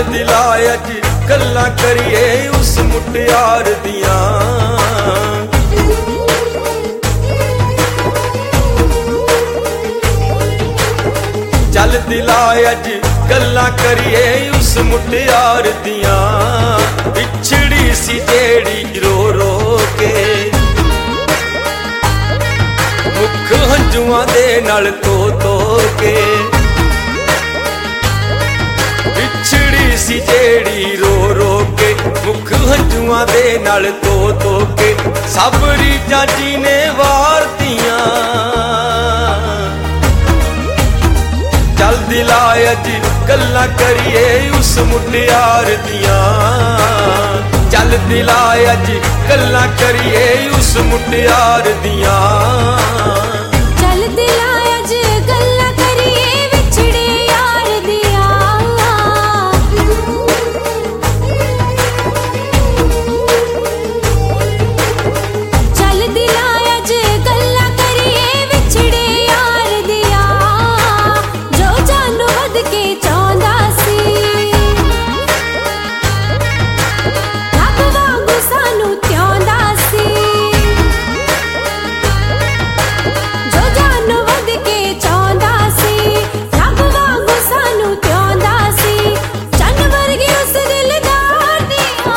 चल दिला अज गल्लां करिए उस मुटियार दियां। चल दिला अज गल्लां करिए उस मुटियार दियां। बिछड़ी सी जेड़ी रो रो के मुख हंजुआं दे नाल तो के। बिछड़ी सी जेड़ी रो रो के मुख हंजुआं दे नाल तो के। सब रीझां जीने वार दियां। चल दिला अज गल्लां करिए उस मुटियार दियां। चल दिला अज गल्लां करिए उस मुटियार दियां। चल दिला अज गल्लां करिए विछड़े यार दियां। चल दिला अज गल्लां करिए विछड़े यार दियां। जो जानो वध के चाहंदा सी रब वांगू सानू त्याउंदा सी। जो जानो वध के चाहंदा सी रब वांगू सानू त्याउंदा सी। चंन वर्गी उस दिलदार दियां।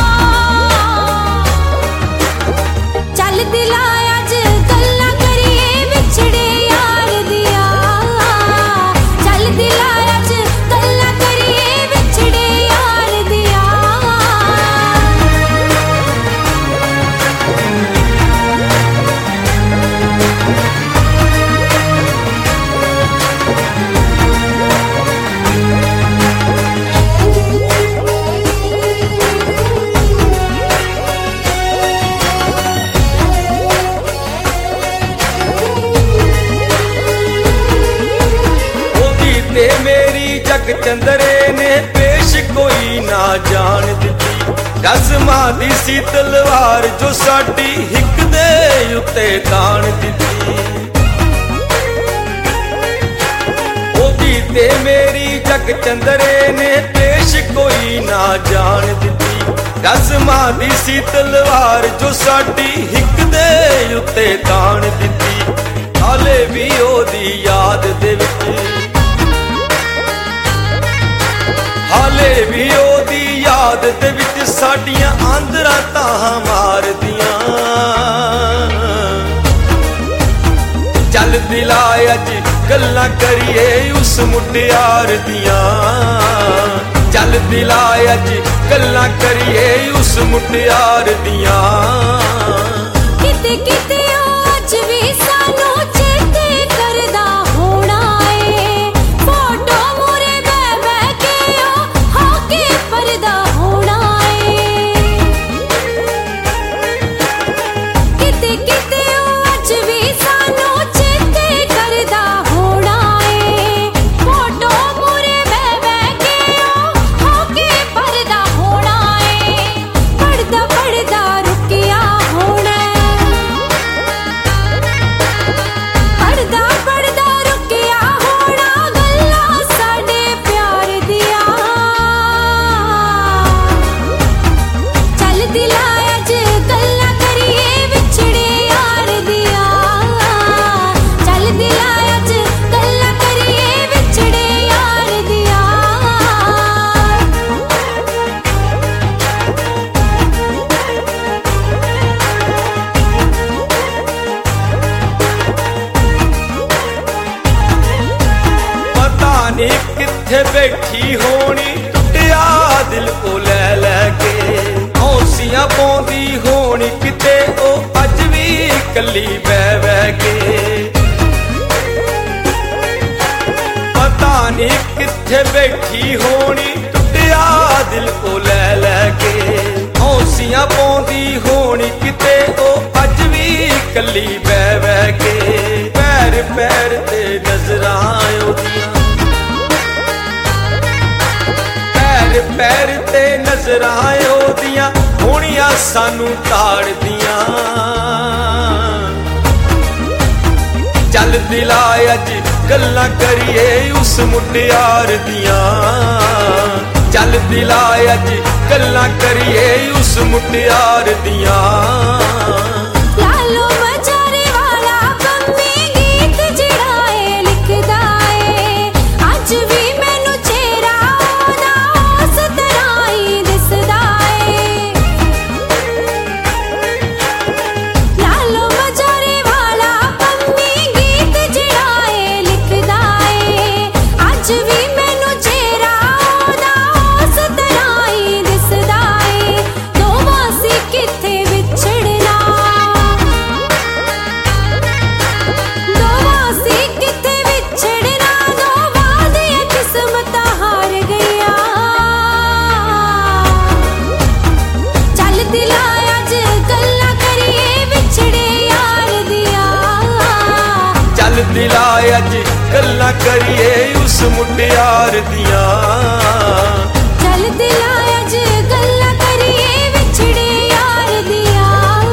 चल दिला अज गल्लां करिए विछड़े यार दियां। चल दिला अज गल्लां करिए विछड़े यार दियां। ओदी ते मेरी जग चंदरे ने पेश कोई ना जान दिती। रज़्मा दी सी तलवार जो साडी हिक दे उत्ते तान दिती। ओदी ते मेरी जग चंदरे ने पेश कोई ना जान दिती। रज़्मा दी सी तलवार जो साडी हिक दे उत्ते तान दिती। हाले भी ओदी याद दे विच हाले भी ओदी याद दे विच साडियां आंदरां ताहां मारदियां। चल दिला अज गल्लां करिए उस मुटियार दियां। चल दिला अज गल्लां करिए उस मुटियार दियां। किते किते अज भी सानू चेते करदा होना ए। फोटो मूरे बह बह के होके परदा होना ए। किते किते अज भी सानू चेते करदा होना ए। फोटो मूरे बह बह के होके परदा होना ए। पढ़दा पढ़दा रुकिया होना। पढ़दा पढ़दा रुकिया होना गल्लां साडे प्यार दियां। चल दिला अज गल्लां करिए विछड़े यार दियां। चल दिला अज गल्लां करिए विछड़े यार दियां। पता नहीं किथे बैठी होनी टुटिया दिल को ले के। हौसियां पौंदी होनी किते ओ अज भी कली बह के। पता नहीं किथे बैठी होनी टुटिया दिल को ले के। हौसियां पौंदी होनी किते ओ अज भी कली बह के। पैर पैर ते नजरां ओदियां। पैर पैर ते नजरां ओदियां होनियां सानू ताड़ दियां। चल दिला अज गल्लां करिए उस मुटियार दियां। ਚੱਲ ਦਿਲਾ ਅੱਜ ਗੱਲਾਂ ਕਰੀਏ ਉਸ ਮੁਟਿਆਰ ਦੀਆਂ। ਲਾਲੋ ਮਜਾਰੇ ਵਾਲਾ ਬੰਬੀ ਗੀਤ ਜਿਹੜਾ ਏ ਲਿਖਦਾ ਏ, ਅੱਜ ਵੀ ਮੈਨੂੰ ਚਿਹਰਾ ਉਹਦਾ ਉਸ ਤਰ੍ਹਾਂ ਹੀ ਦਿਸਦਾ ਏ। ਲਾਲੋ ਮਜਾਰੇ ਵਾਲਾ ਬੰਬੀ ਗੀਤ ਜਿਹੜਾ ਏ ਲਿਖਦਾ ਏ, ਅੱਜ ਵੀ ਮੈਨੂੰ ਚਿਹਰਾ ਉਹਦਾ ਉਸ ਤਰ੍ਹਾਂ ਹੀ ਦਿਸਦਾ ਏ। ਦੋਵਾਂ ਸੀ ਕਿੱਥੇ ਵਿਛੜਨਾ, ਦੋਵਾਂ ਸੀ ਕਿੱਥੇ ਵਿਛੜਨਾ, ਦੋਵਾਂ ਦੀਆਂ ਕਿਸਮਤਾਂ ਹਾਰ ਗਈਆਂ। ਚੱਲ ਦਿਲਾ ਅੱਜ ਗੱਲਾਂ ਕਰੀਏ ਵਿਛੜੇ ਯਾਰ ਦੀਆਂ। ਚੱਲ ਦਿਲਾ ਅੱਜ ਗੱਲਾਂ ਕਰੀਏ ਉਸ ਮੁਟਿਆਰ ਦੀਆਂ। ਚੱਲ ਦਿਲਾ ਅੱਜ ਗੱਲਾਂ ਕਰੀਏ ਵਿਛੜੇ ਯਾਰ ਦੀਆਂ।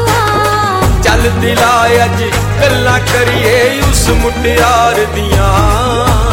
ਚੱਲ ਦਿਲਾ ਅੱਜ ਗੱਲਾਂ ਕਰੀਏ ਉਸ ਮੁਟਿਆਰ ਦੀਆਂ।